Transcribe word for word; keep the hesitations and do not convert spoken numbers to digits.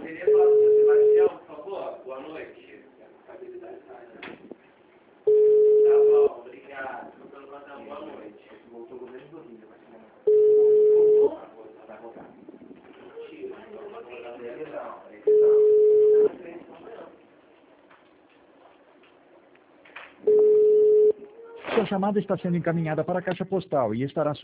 Seria falar com o seu Sebastião, por favor? Boa noite. Tá bom, obrigado. Boa noite. Voltou com o mesmo domínio, mas não. Vai voltar. Mentira. Sua chamada está sendo encaminhada para a caixa postal e estará